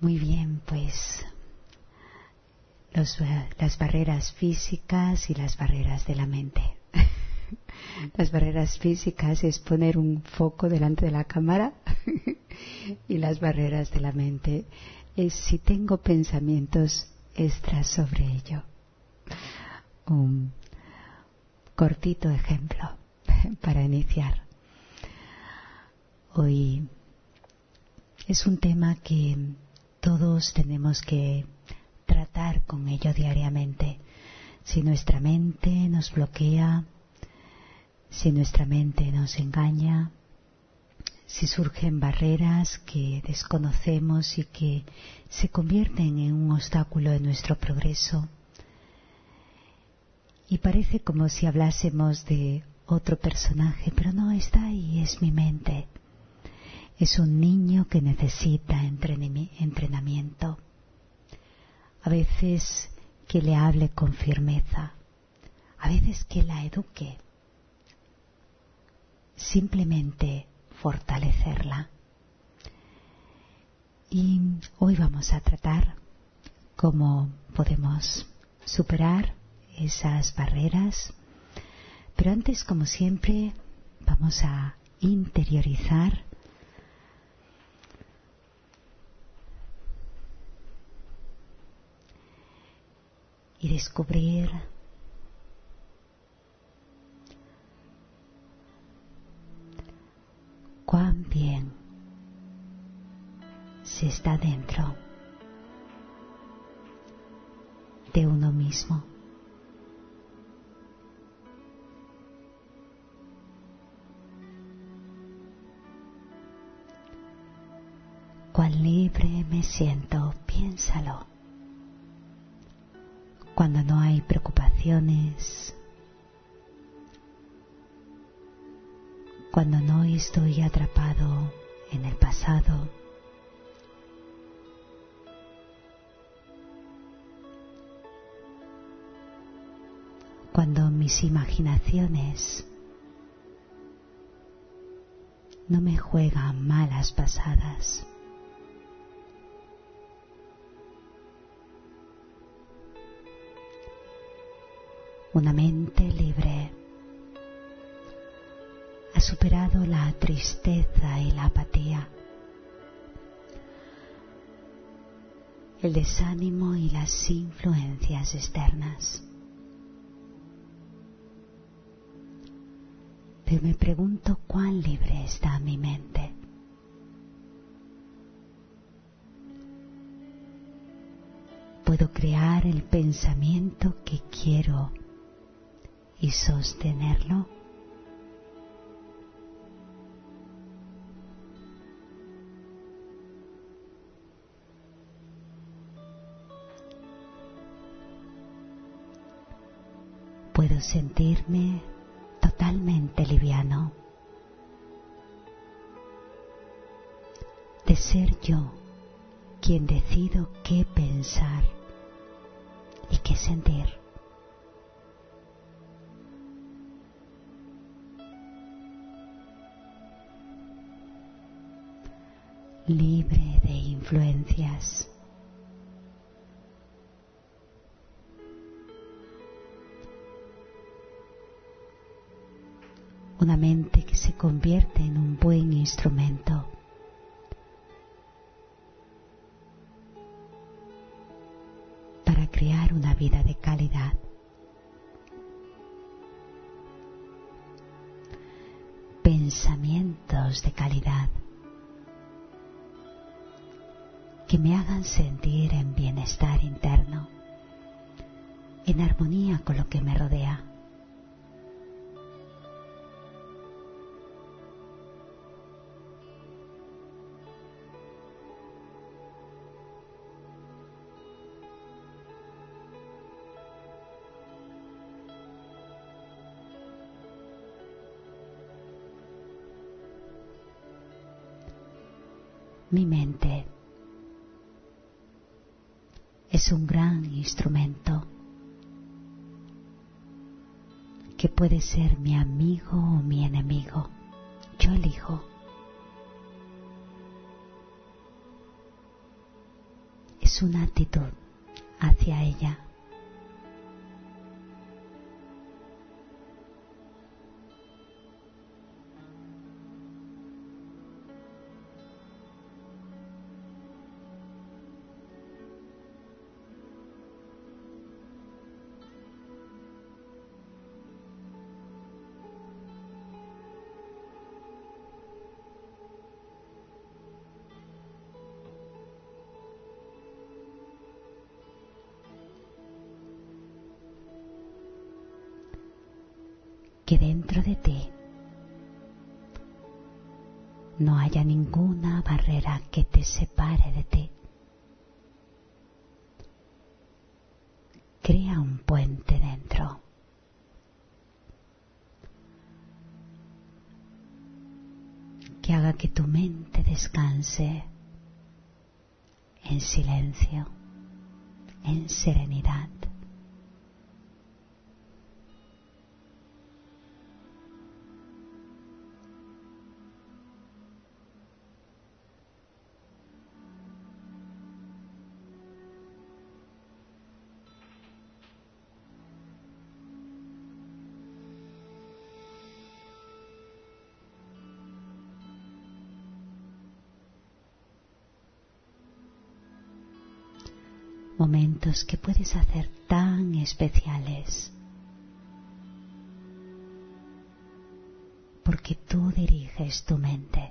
Muy bien, pues las barreras físicas y las barreras de la mente. Las barreras físicas es poner un foco delante de la cámara y las barreras de la mente es si tengo pensamientos extras sobre ello. Un cortito ejemplo para iniciar. Hoy es un tema que todos tenemos que tratar con ello diariamente. Si nuestra mente nos bloquea, si nuestra mente nos engaña, si surgen barreras que desconocemos y que se convierten en un obstáculo en nuestro progreso, y parece como si hablásemos de otro personaje, pero no, está ahí, es mi mente. Es un niño que necesita entrenamiento. A veces que le hable con firmeza, a veces que la eduque. Simplemente fortalecerla. Y hoy vamos a tratar cómo podemos superar esas barreras. Pero antes, como siempre, vamos a interiorizar y descubrir cuán bien se está dentro de uno mismo. Cuán libre me siento, piénsalo. Cuando no hay preocupaciones, cuando no estoy atrapado en el pasado, cuando mis imaginaciones no me juegan malas pasadas. Una mente libre ha superado la tristeza y la apatía, el desánimo y las influencias externas. Pero me pregunto cuán libre está mi mente. Puedo crear el pensamiento que quiero y sostenerlo. Puedo sentirme totalmente liviano de ser yo quien decido qué pensar y qué sentir. Libre de influencias. Una mente que se convierte en un buen instrumento para crear una vida de calidad. Pensamientos de calidad que me hagan sentir en bienestar interno, en armonía con lo que me rodea. Mi mente es un gran instrumento que puede ser mi amigo o mi enemigo. Yo elijo. es una actitud hacia ella. Que dentro de ti no haya ninguna barrera que te separe de ti. Crea un puente dentro. Que haga que tu mente descanse en silencio, en serenidad. Momentos que puedes hacer tan especiales, porque tú diriges tu mente.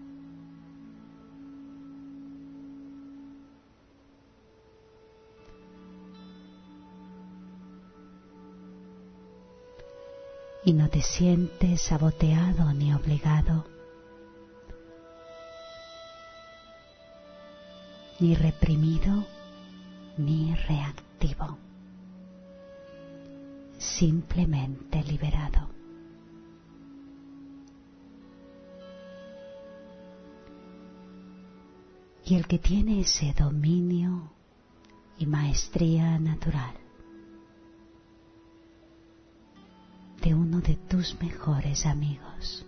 Y no te sientes saboteado ni obligado, ni reprimido, ni reactivo, simplemente liberado. Y el que tiene ese dominio y maestría natural de uno de tus mejores amigos,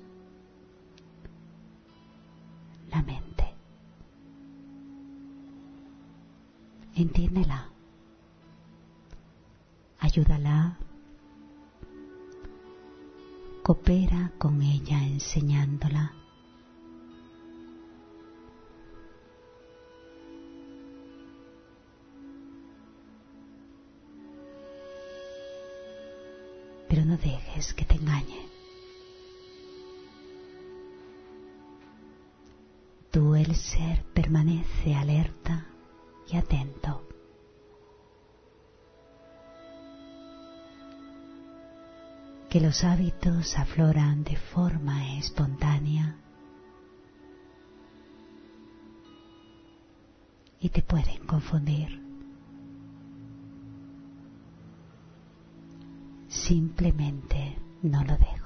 la mente. Entiéndela, ayúdala, coopera con ella enseñándola. Pero no dejes que te engañe. Tú, el ser, permanece alerta y atento. Que los hábitos afloran de forma espontánea y te pueden confundir. Simplemente no lo dejo.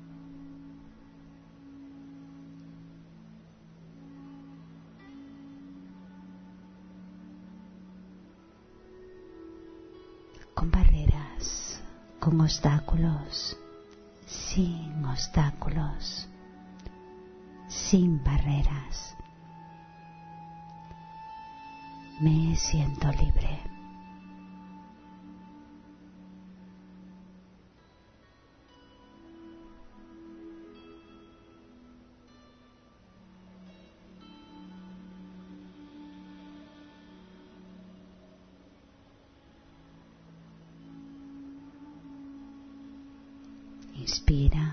Con barreras, con obstáculos, sin obstáculos, sin barreras. Me siento libre. Inspira.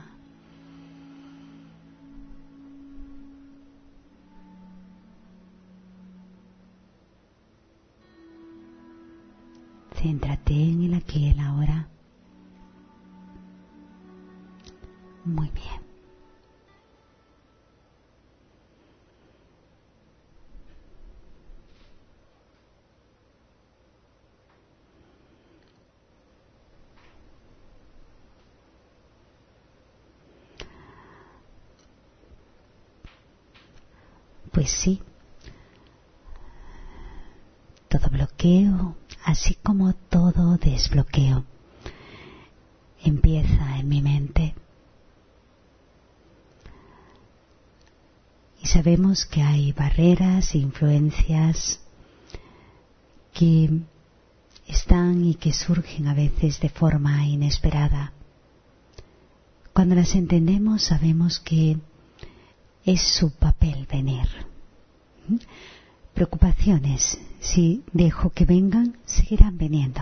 Céntrate en el aquí y el ahora. Muy bien. Pues sí, todo bloqueo, así como todo desbloqueo, empieza en mi mente. Y sabemos que hay barreras, influencias que están y que surgen a veces de forma inesperada. Cuando las entendemos sabemos que es su papel venir. Preocupaciones, si dejo que vengan, seguirán viniendo.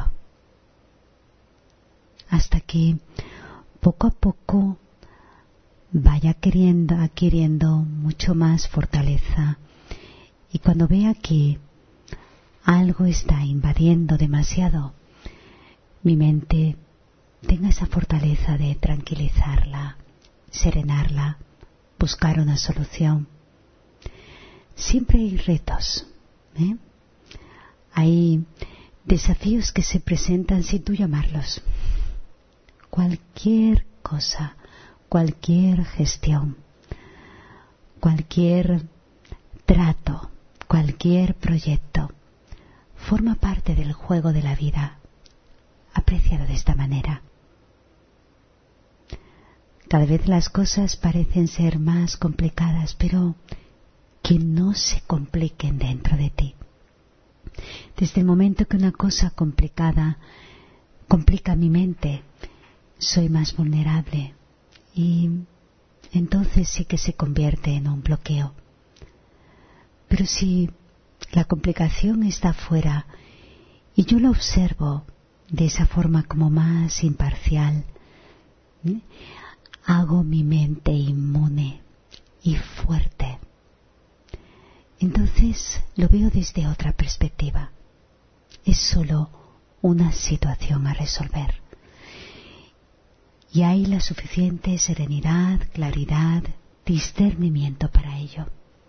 Hasta que poco a poco vaya adquiriendo mucho más fortaleza, y cuando vea que algo está invadiendo demasiado mi mente, tenga esa fortaleza de tranquilizarla, serenarla, buscar una solución. Siempre hay retos, hay desafíos que se presentan sin tú llamarlos. Cualquier cosa, cualquier gestión, cualquier trato, cualquier proyecto forma parte del juego de la vida. Aprécialo de esta manera. Cada vez las cosas parecen ser más complicadas, pero que no se compliquen dentro de ti. Desde el momento que una cosa complicada complica mi mente, soy más vulnerable y entonces sí que se convierte en un bloqueo. Pero si la complicación está fuera y yo la observo de esa forma como más imparcial, hago mi mente inmune y fuerte. Entonces lo veo desde otra perspectiva. Es solo una situación a resolver. Y hay la suficiente serenidad, claridad, discernimiento para ello.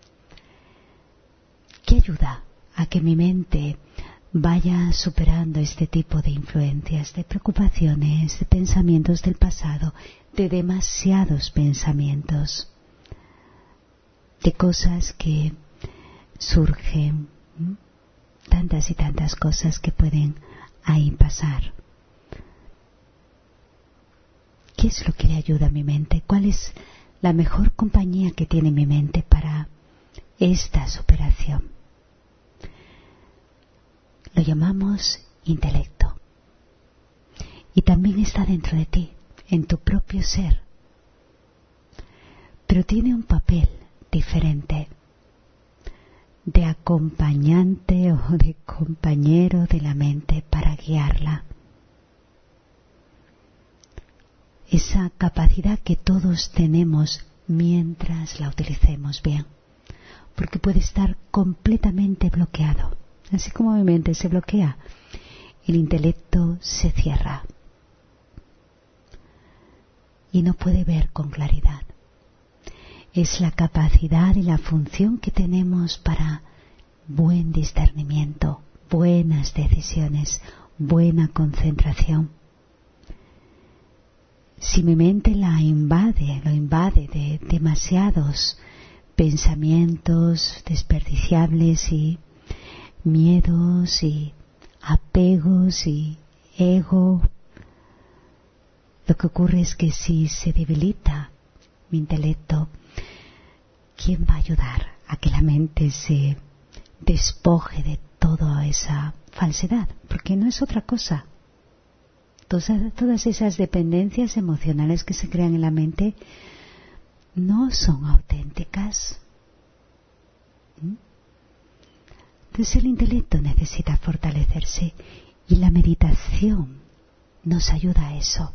¿Qué ayuda a que mi mente vaya superando este tipo de influencias, de preocupaciones, de pensamientos del pasado, de demasiados pensamientos, de cosas que surgen, tantas y tantas cosas que pueden ahí pasar? ¿Qué es lo que le ayuda a mi mente? ¿Cuál es la mejor compañía que tiene mi mente para esta superación? Lo llamamos intelecto. Y también está dentro de ti, en tu propio ser. Pero tiene un papel diferente, de acompañante o de compañero de la mente para guiarla. Esa capacidad que todos tenemos mientras la utilicemos bien, porque puede estar completamente bloqueado. Así como mi mente se bloquea, el intelecto se cierra y no puede ver con claridad. Es la capacidad y la función que tenemos para buen discernimiento, buenas decisiones, buena concentración. Si mi mente lo invade de demasiados pensamientos desperdiciables y miedos y apegos y ego, lo que ocurre es que si se debilita mi intelecto, ¿quién va a ayudar a que la mente se despoje de toda esa falsedad? Porque no es otra cosa. Todas esas dependencias emocionales que se crean en la mente no son auténticas. Entonces el intelecto necesita fortalecerse y la meditación nos ayuda a eso.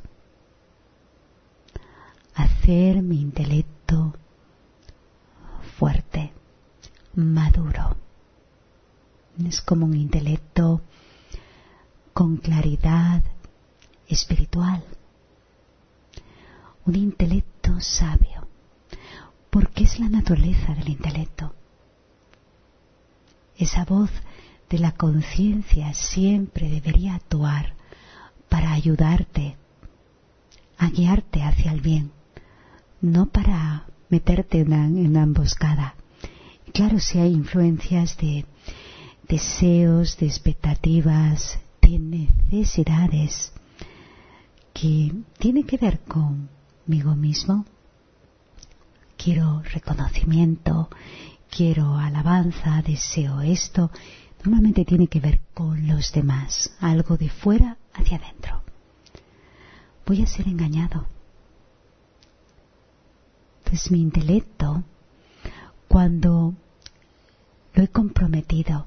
Hacer mi intelecto fuerte, maduro. Es como un intelecto con claridad espiritual. Un intelecto sabio. Porque es la naturaleza del intelecto. Esa voz de la conciencia siempre debería actuar para ayudarte a guiarte hacia el bien, no para meterte en una emboscada. Claro, si hay influencias de deseos, de expectativas, de necesidades que tienen que ver conmigo mismo. Quiero reconocimiento, quiero alabanza, deseo esto, Normalmente tiene que ver con los demás, algo de fuera hacia adentro. Voy a ser engañado. Entonces mi intelecto, cuando lo he comprometido,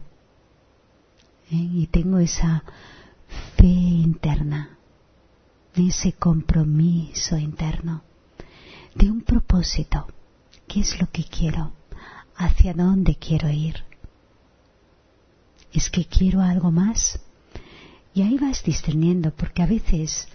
y tengo esa fe interna, ese compromiso interno de un propósito, ¿qué es lo que quiero? ¿Hacia dónde quiero ir? ¿Es que quiero algo más? Y ahí vas discerniendo, porque a veces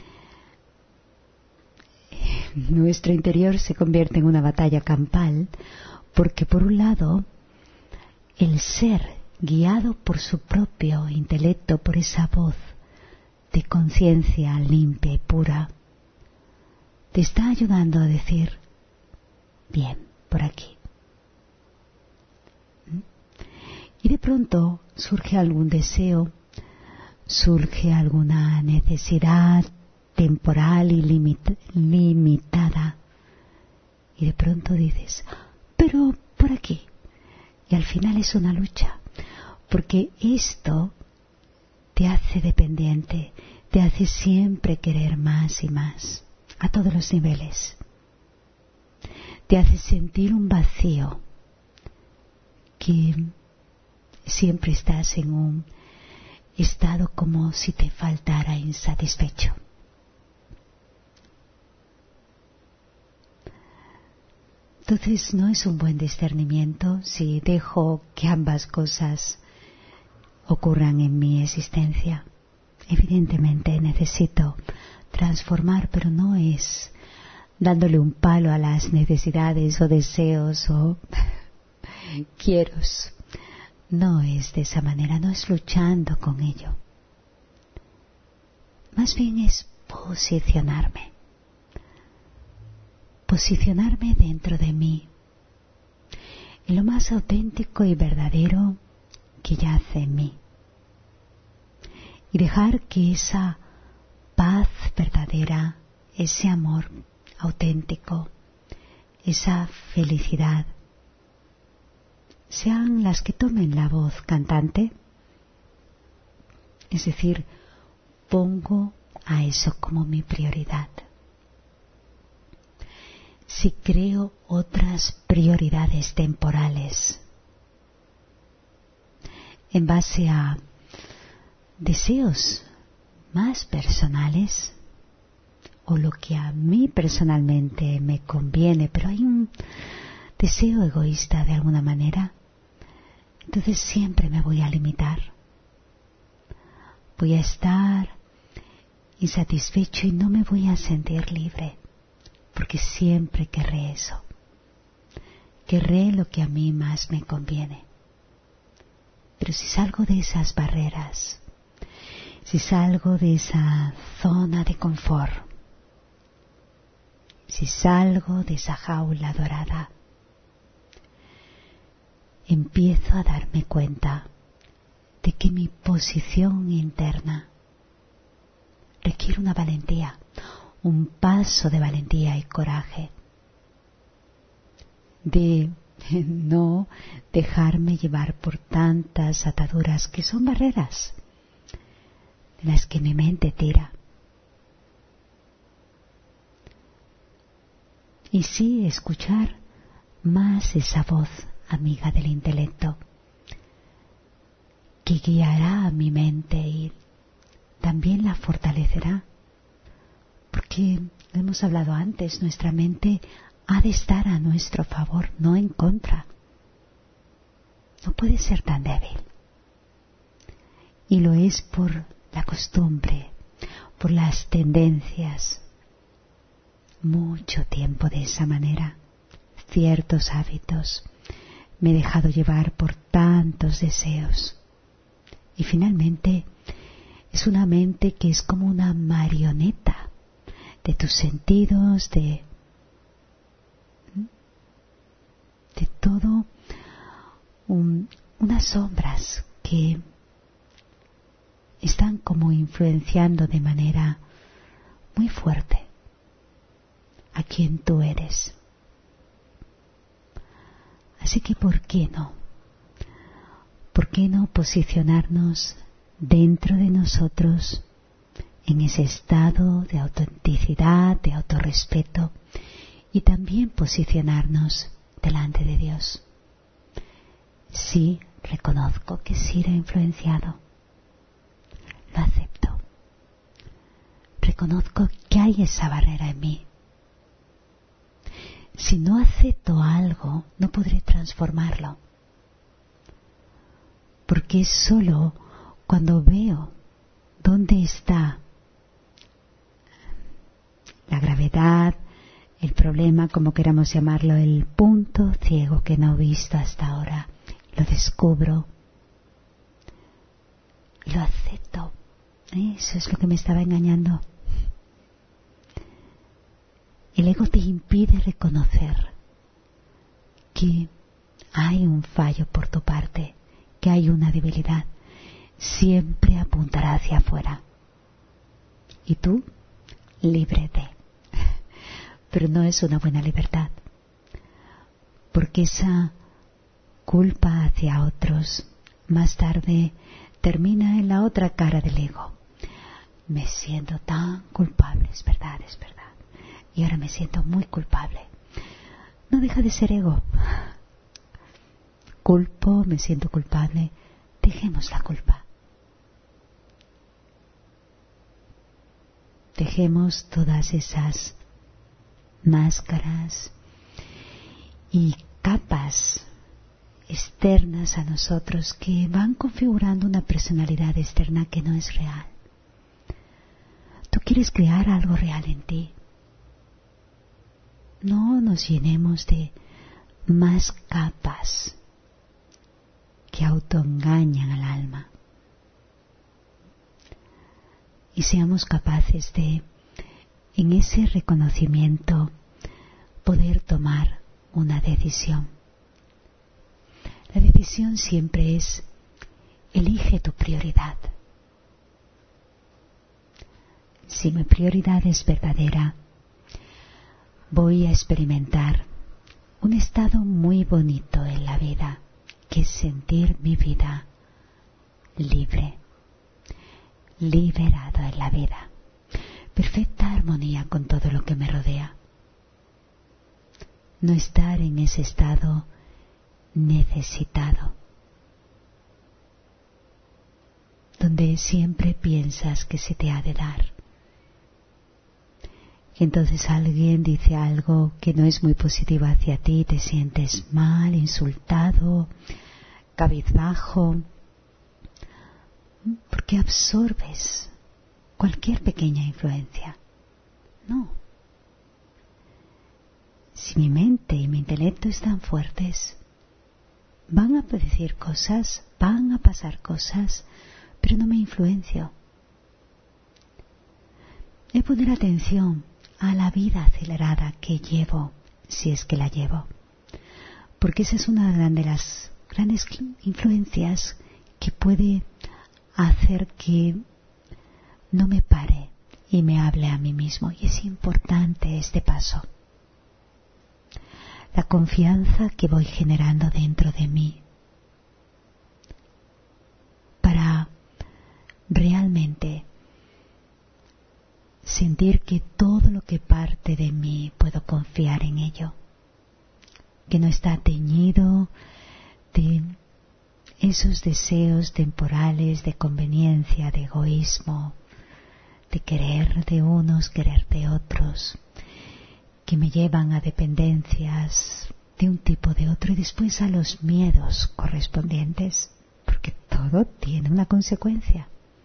nuestro interior se convierte en una batalla campal, porque por un lado, el ser guiado por su propio intelecto, por esa voz de conciencia limpia y pura, te está ayudando a decir, bien, por aquí. Y de pronto surge algún deseo, surge alguna necesidad temporal y limitada. Y de pronto dices, pero por aquí. Y al final es una lucha, porque esto te hace dependiente, te hace siempre querer más y más, a todos los niveles. Te hace sentir un vacío, que siempre estás en un estado como si te faltara insatisfecho. Entonces no es un buen discernimiento si dejo que ambas cosas ocurran en mi existencia. Evidentemente necesito transformar, pero no es dándole un palo a las necesidades o deseos o quieros. No es de esa manera, no es luchando con ello. Más bien es posicionarme. Posicionarme dentro de mí, en lo más auténtico y verdadero que yace en mí. Y dejar que esa paz verdadera, ese amor auténtico, esa felicidad, sean las que tomen la voz cantante. Es decir, pongo a eso como mi prioridad. Si creo otras prioridades temporales en base a deseos más personales o lo que a mí personalmente me conviene, pero hay un deseo egoísta de alguna manera, entonces siempre me voy a limitar. Voy a estar insatisfecho y no me voy a sentir libre, porque siempre querré eso. Querré lo que a mí más me conviene. Pero si salgo de esas barreras, si salgo de esa zona de confort, si salgo de esa jaula dorada, empiezo a darme cuenta de que mi posición interna requiere una valentía, un paso de valentía y coraje, de no dejarme llevar por tantas ataduras que son barreras de las que mi mente tira. Y sí, escuchar más esa voz amiga del intelecto que guiará a mi mente y también la fortalecerá, porque lo hemos hablado antes, nuestra mente ha de estar a nuestro favor, no en contra. No puede ser tan débil. Y lo es por la costumbre, por las tendencias. Mucho tiempo de esa manera, ciertos hábitos. Me he dejado llevar por tantos deseos. Y finalmente es una mente que es como una marioneta de tus sentidos, de todo, unas sombras que están como influenciando de manera muy fuerte a quien tú eres. Así que, ¿por qué no? ¿por qué no posicionarnos dentro de nosotros en ese estado de autenticidad, de autorrespeto, y también posicionarnos delante de Dios? Sí, reconozco que sí lo he influenciado. Lo acepto. Reconozco que hay esa barrera en mí. Si no acepto algo, no podré transformarlo. Porque es solo cuando veo dónde está la gravedad, el problema, como queramos llamarlo, el punto ciego que no he visto hasta ahora, lo descubro, lo acepto. Eso es lo que me estaba engañando. El ego te impide reconocer que hay un fallo por tu parte, que hay una debilidad. Siempre apuntará hacia afuera. Y tú, libre de. Pero no es una buena libertad. Porque esa culpa hacia otros más tarde termina en la otra cara del ego. Me siento tan culpable, es verdad, es verdad. Y ahora me siento muy culpable. No deja de ser ego. Culpo, me siento culpable. Dejemos la culpa. Dejemos todas esas máscaras y capas externas a nosotros que van configurando una personalidad externa que no es real. Tú quieres crear algo real en ti. No nos llenemos de más capas que autoengañan al alma. Y seamos capaces de, en ese reconocimiento, poder tomar una decisión. La decisión siempre es: elige tu prioridad. Si mi prioridad es verdadera, voy a experimentar un estado muy bonito en la vida, que es sentir mi vida libre, liberado en la vida, perfecta armonía con todo lo que me rodea. No estar en ese estado necesitado, donde siempre piensas que se te ha de dar. Entonces alguien dice algo que no es muy positivo hacia ti, te sientes mal, insultado, cabizbajo, porque absorbes cualquier pequeña influencia. No. Si mi mente y mi intelecto están fuertes, van a decir cosas, van a pasar cosas, pero no me influencio. He poner atención a la vida acelerada que llevo, si es que la llevo, porque esa es una de las grandes influencias que puede hacer que no me pare y me hable a mí mismo. Y es importante este paso, la confianza que voy generando dentro de mí para realmente sentir que todo lo que parte de mí puedo confiar en ello, que no está teñido de esos deseos temporales de conveniencia, de egoísmo, de querer de unos, querer de otros, que me llevan a dependencias de un tipo de otro y después a los miedos correspondientes, porque todo tiene una consecuencia.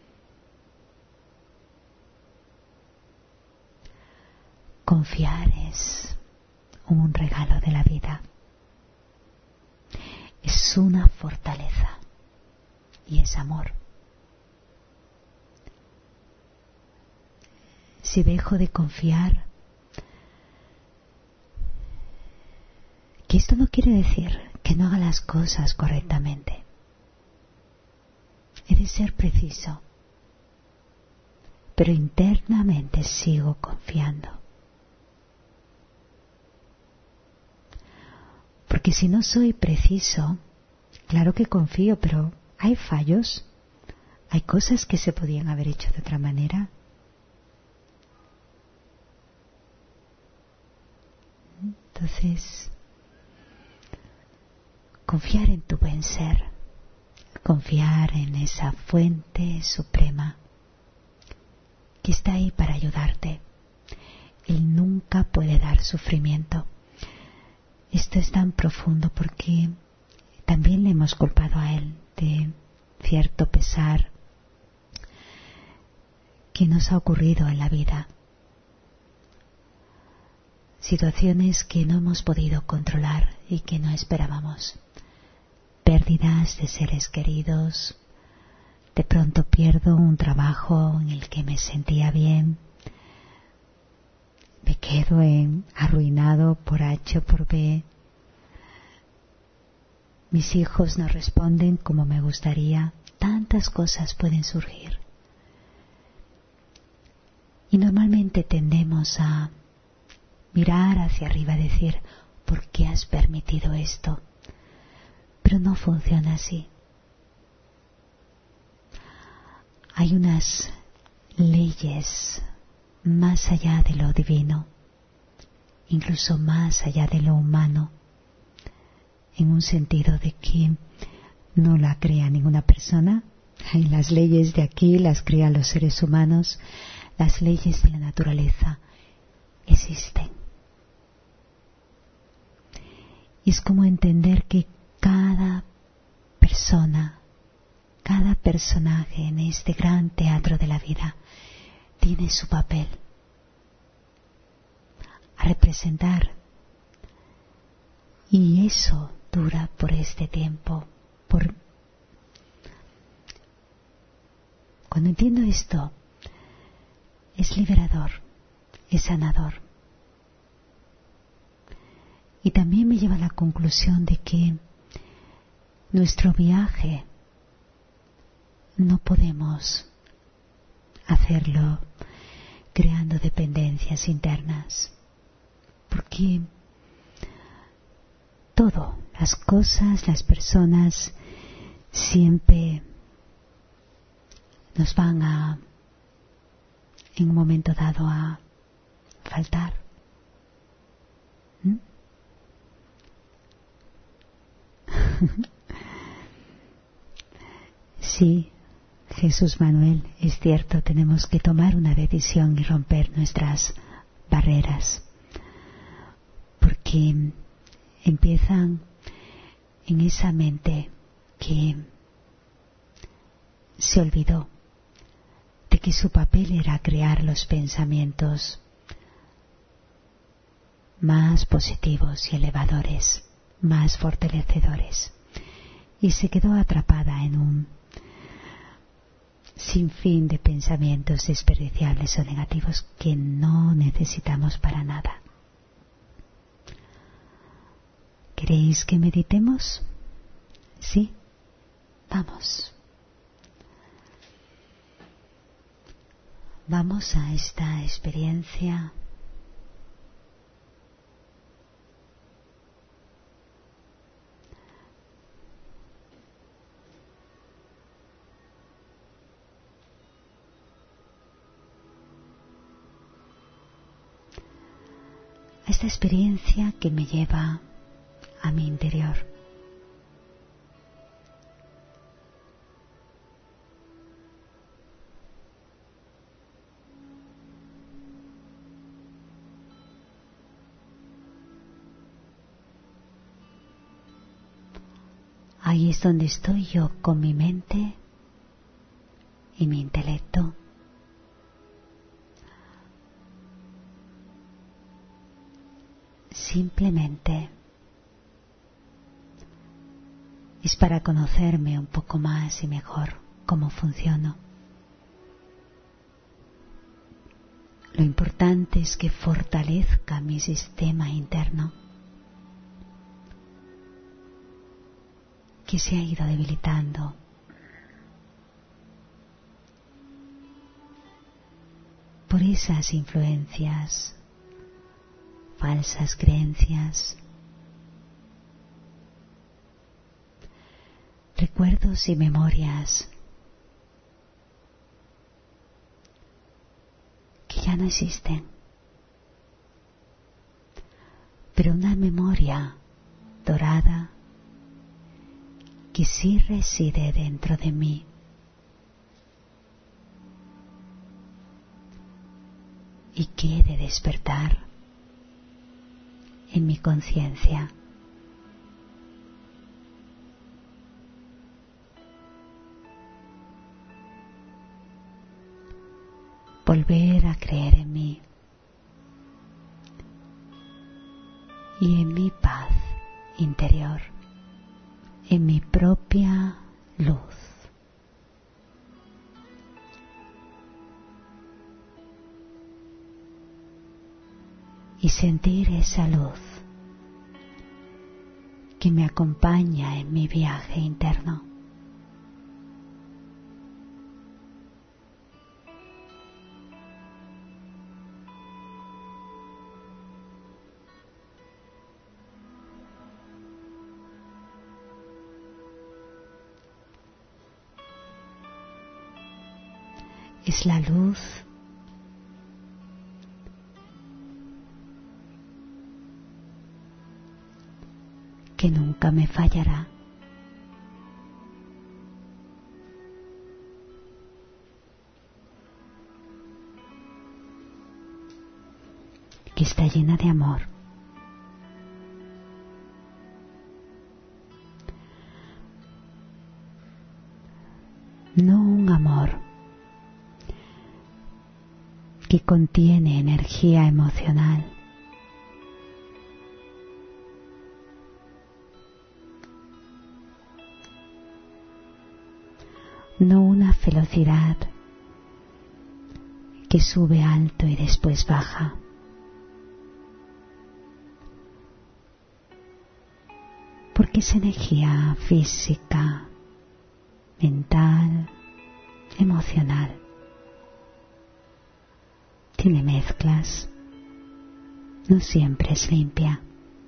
Confiar es un regalo de la vida. Es una fortaleza y es amor. Si dejo de confiar, que esto no quiere decir que no haga las cosas correctamente. He de ser preciso, pero internamente sigo confiando. Porque si no soy preciso, Claro que confío, pero hay fallos. Hay cosas que se podían haber hecho de otra manera. Entonces, confiar en tu buen ser, confiar en esa fuente suprema que está ahí para ayudarte. Él nunca puede dar sufrimiento. Esto es tan profundo porque también le hemos culpado a Él de cierto pesar que nos ha ocurrido en la vida. Situaciones que no hemos podido controlar y que no esperábamos. Pérdidas de seres queridos. De pronto pierdo un trabajo en el que me sentía bien. Me quedo arruinado por H o por B. Mis hijos no responden como me gustaría. Tantas cosas pueden surgir. Y normalmente tendemos a mirar hacia arriba y decir, ¿por qué has permitido esto? Pero no funciona así. Hay unas leyes más allá de lo divino, incluso más allá de lo humano, en un sentido de que no la crea ninguna persona. Hay las leyes de aquí, las crean los seres humanos. Las leyes de la naturaleza existen. Y es como entender que cada persona, cada personaje en este gran teatro de la vida tiene su papel a representar. Y eso dura por este tiempo. Cuando entiendo esto, es liberador, es sanador. Y también me lleva a la conclusión de que nuestro viaje no podemos hacerlo creando dependencias internas, porque todo, las cosas, las personas, siempre nos van a, en un momento dado, a faltar. Sí, Jesús Manuel, es cierto, tenemos que tomar una decisión y romper nuestras barreras, porque empiezan en esa mente que se olvidó de que su papel era crear los pensamientos más positivos y elevadores, más fortalecedores, y se quedó atrapada en un sinfín de pensamientos desperdiciables o negativos que no necesitamos para nada. ¿Queréis que meditemos? ¿Sí? Vamos. Vamos a esta experiencia que me lleva a mi interior. Ahí es donde estoy yo con mi mente y mi intelecto. Simplemente es para conocerme un poco más y mejor cómo funciono. Lo importante es que fortalezca mi sistema interno, que se ha ido debilitando. Por esas influencias, falsas creencias, recuerdos y memorias que ya no existen, pero una memoria dorada que sí reside dentro de mí. Y quiere despertar en mi conciencia. Volver a creer en mí y en mi paz interior, en mi propia luz. Y sentir esa luz que me acompaña en mi viaje interno. Es la luz que nunca me fallará. Que está llena de amor. No un amor que contiene energía emocional, no una velocidad que sube alto y después baja. Porque es energía física, mental, emocional. Tiene mezclas, no siempre es limpia.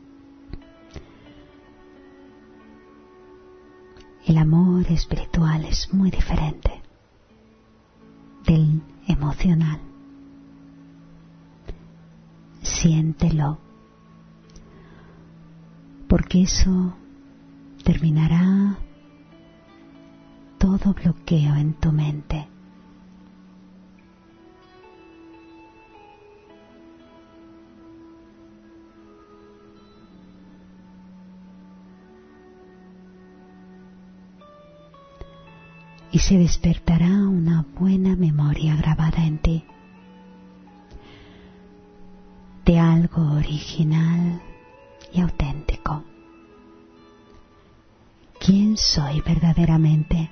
El amor espiritual es muy diferente del emocional. Siéntelo, porque eso terminará todo bloqueo en tu mente. Y se despertará una buena memoria grabada en ti de algo original y auténtico. ¿Quién soy verdaderamente?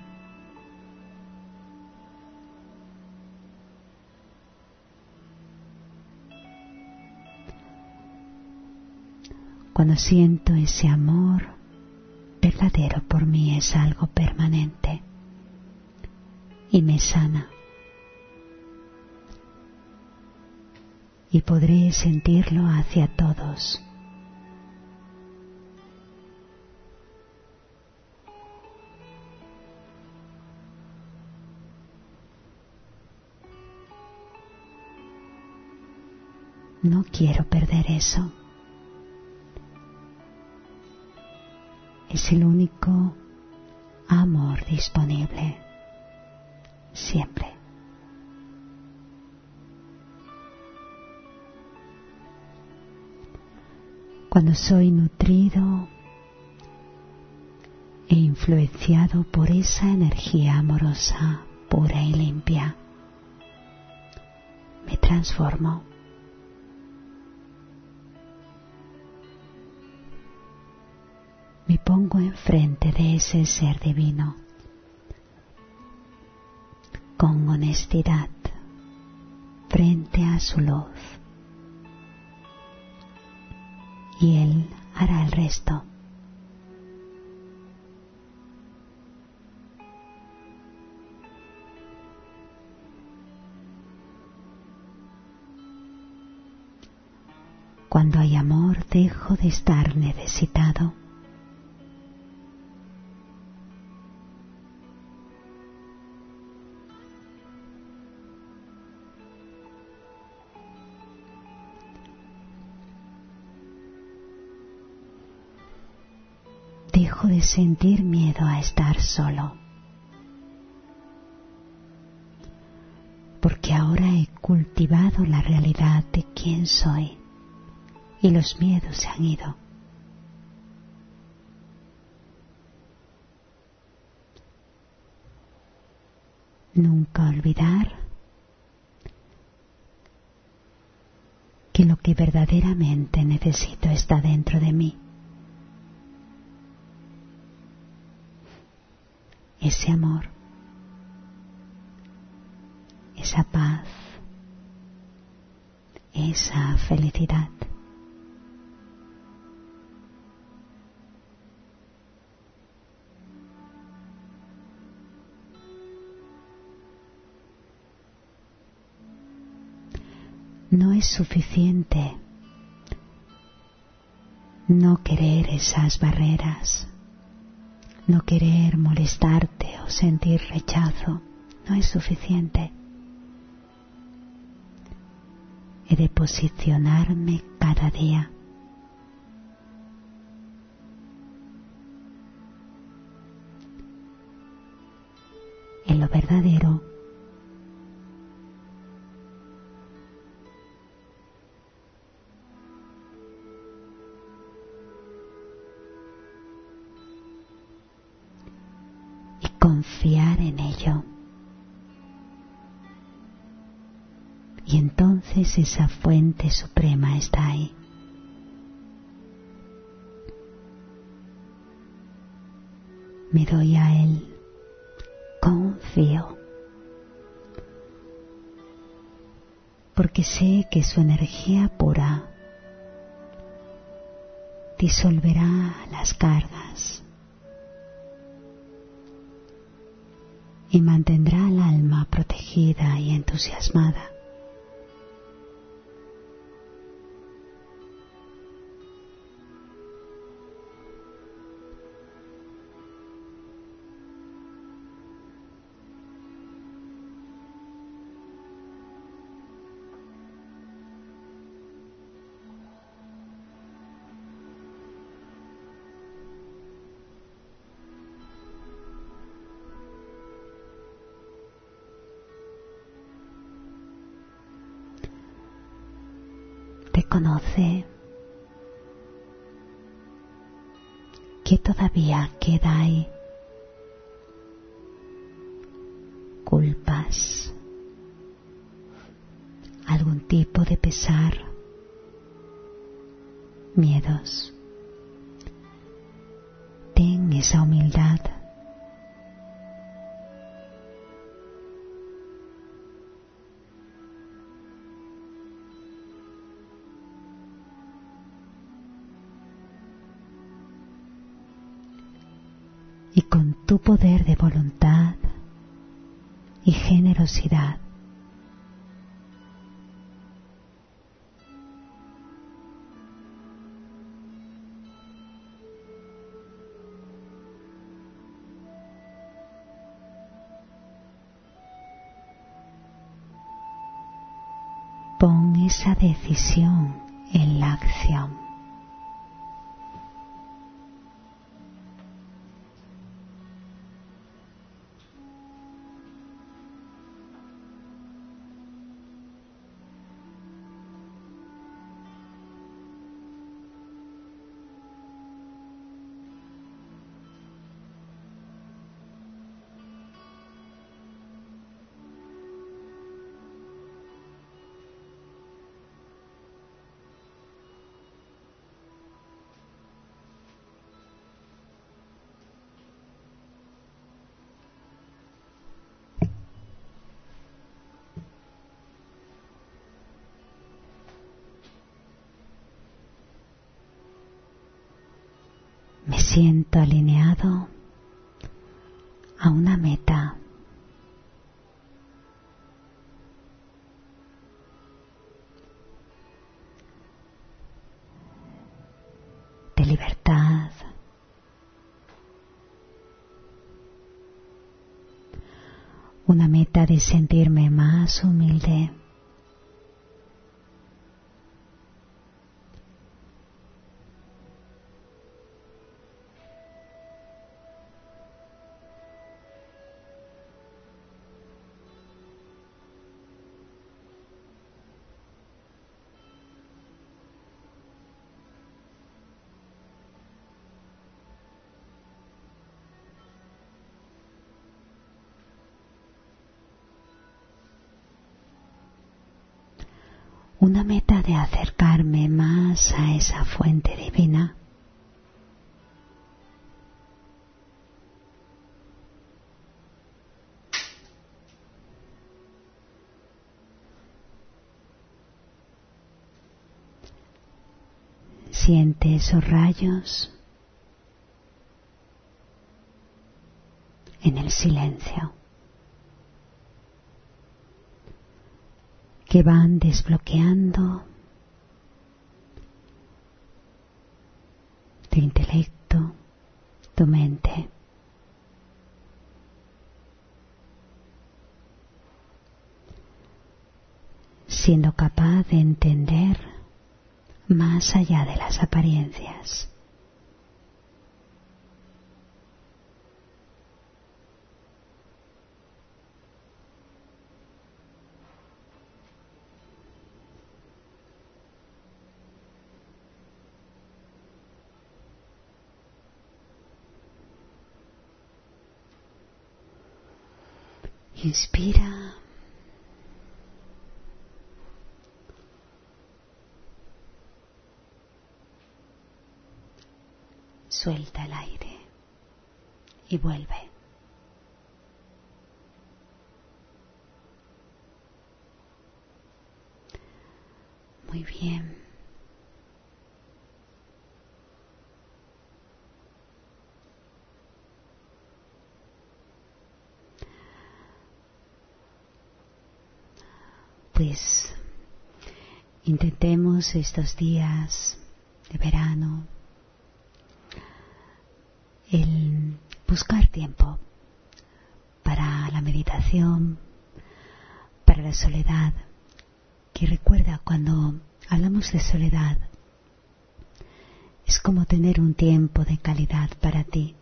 Cuando siento ese amor verdadero por mí, es algo permanente y me sana. Y podré sentirlo hacia todos. No quiero perder eso. Es el único amor disponible, siempre. Cuando soy nutrido e influenciado por esa energía amorosa, pura y limpia, me transformo. Me pongo enfrente de ese ser divino con honestidad frente a su luz, y Él hará el resto. Cuando hay amor, dejo de estar necesitado. dejo de sentir miedo a estar solo, porque ahora he cultivado la realidad de quién soy y los miedos se han ido. Nunca olvidar que lo que verdaderamente necesito está dentro de mí. Ese amor, esa paz, esa felicidad. No es suficiente no querer esas barreras, no querer molestarte o sentir rechazo. No es suficiente. He de posicionarme cada día en lo verdadero, y confiar en ello. Y entonces esa fuente suprema está ahí. Me doy a él, confío, porque sé que su energía pura disolverá las cargas y mantendrá al alma protegida y entusiasmada. Reconoce que todavía queda ahí culpas, algún tipo de pesar, miedos. Ten esa humildad. Y con tu poder de voluntad y generosidad, pon esa decisión en la acción. Me siento alineado a una meta. De libertad, una meta de sentirme más humilde, una meta de acercarme más a esa fuente divina. Siente esos rayos en el silencio que van desbloqueando tu intelecto, tu mente. Siendo capaz de entender más allá de las apariencias. Inspira. Suelta el aire y vuelve. Muy bien. Pues intentemos estos días de verano el buscar tiempo para la meditación, para la soledad, que recuerda cuando hablamos de soledad, es como tener un tiempo de calidad para ti.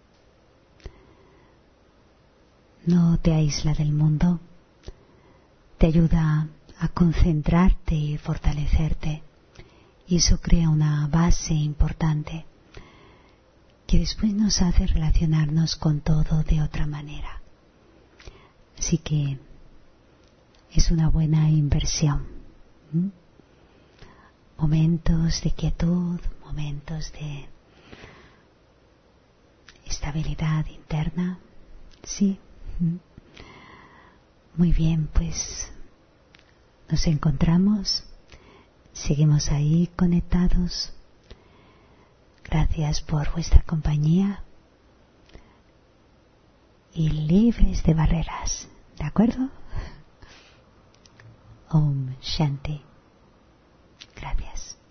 No te aísla del mundo, te ayuda a concentrarte y fortalecerte, y eso crea una base importante que después nos hace relacionarnos con todo de otra manera. Así que es una buena inversión. Momentos de quietud, momentos de estabilidad interna. Sí. Muy bien, pues nos encontramos, seguimos ahí conectados. Gracias por vuestra compañía y libres de barreras, ¿de acuerdo? Om Shanti. Gracias.